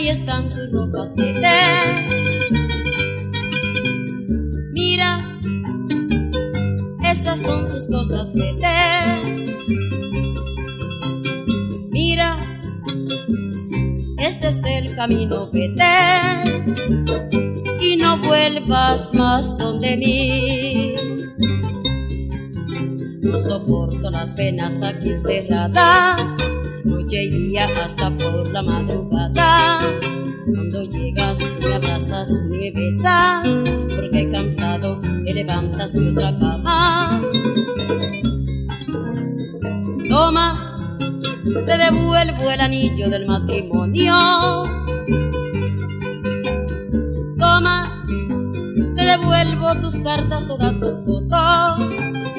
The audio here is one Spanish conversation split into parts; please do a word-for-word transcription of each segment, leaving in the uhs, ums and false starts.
ahí están tus ropas, vete. Mira, esas son tus cosas, vete. Mira, este es el camino, vete. Y no vuelvas más donde mí. No soporto las penas aquí encerrada, noche y día hasta por la madrugada. Cuando llegas tú me abrazas y me besas, porque cansado te levantas de otra cama. Toma, te devuelvo el anillo del matrimonio. Toma, te devuelvo tus cartas, todas tus fotos.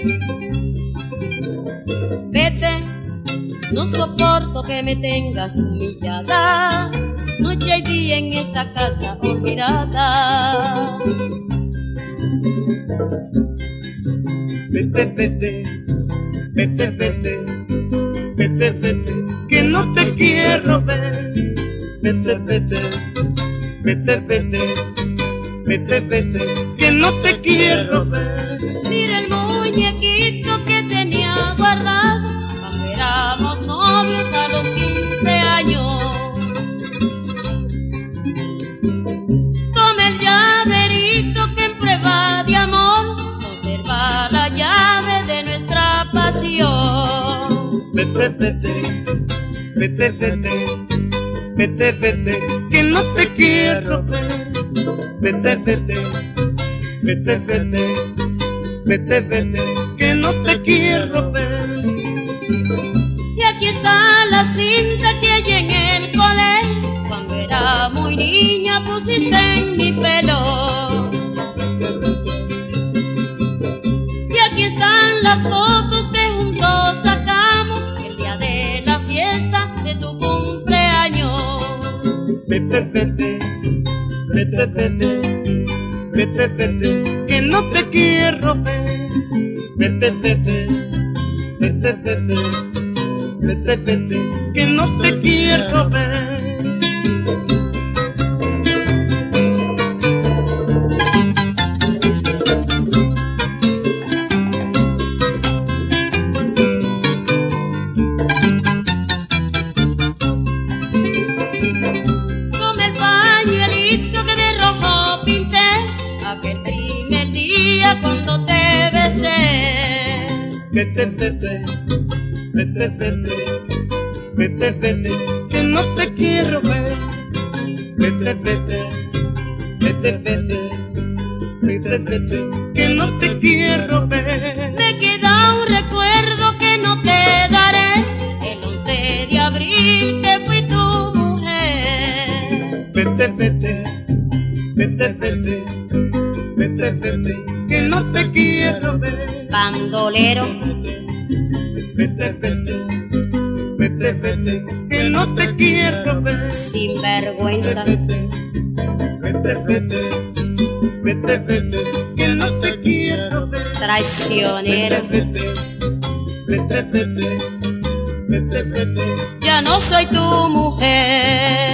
Vete, no soporto que me tengas humillada, noche y día en esta casa olvidada. Vete, vete, vete, vete, vete, vete, que no te quiero ver. Vete, vete, vete, vete, vete, vete, que no te quiero ver. Mira el muñequito que tenía guardado cuando éramos novios a los quince años. Toma el llaverito que en prueba de amor conserva la llave de nuestra pasión. Vete, vete, vete, vete, vete, vete, que no te quiero ver. Vete, vete, vete, vete, vete, vete, que no te quiero ver. Y aquí está la cinta que allí en el colegio, cuando era muy niña pusiste en mi pelo. Y aquí están las fotos que juntos sacamos el día de la fiesta de tu cumpleaños. Vete, vete, vete, vete, vete, vete, que no te quiero ver. Vete, vete, vete, vete, vete, vete, que no te quiero ver. Toma el pañuelito que de rojo pinté aquel primer día cuando te besé. Vete, vete, vete, vete, vete, vete, que no te quiero ver. Vete, vete, vete, vete, vete, vete, que no te quiero ver. Me queda un recuerdo que no te daré, el once de abril que fui tu mujer. Vete, vete, vete, vete, vete, vete, que no te quiero ver. Bandolero, Vete, vete, vete, vete, que no te quiero ver. sinvergüenza, Vete, vete, vete, vete, vete, que no te quiero ver. traicionero, Vete, vete, vete, vete, vete, vete. ya no soy tu mujer.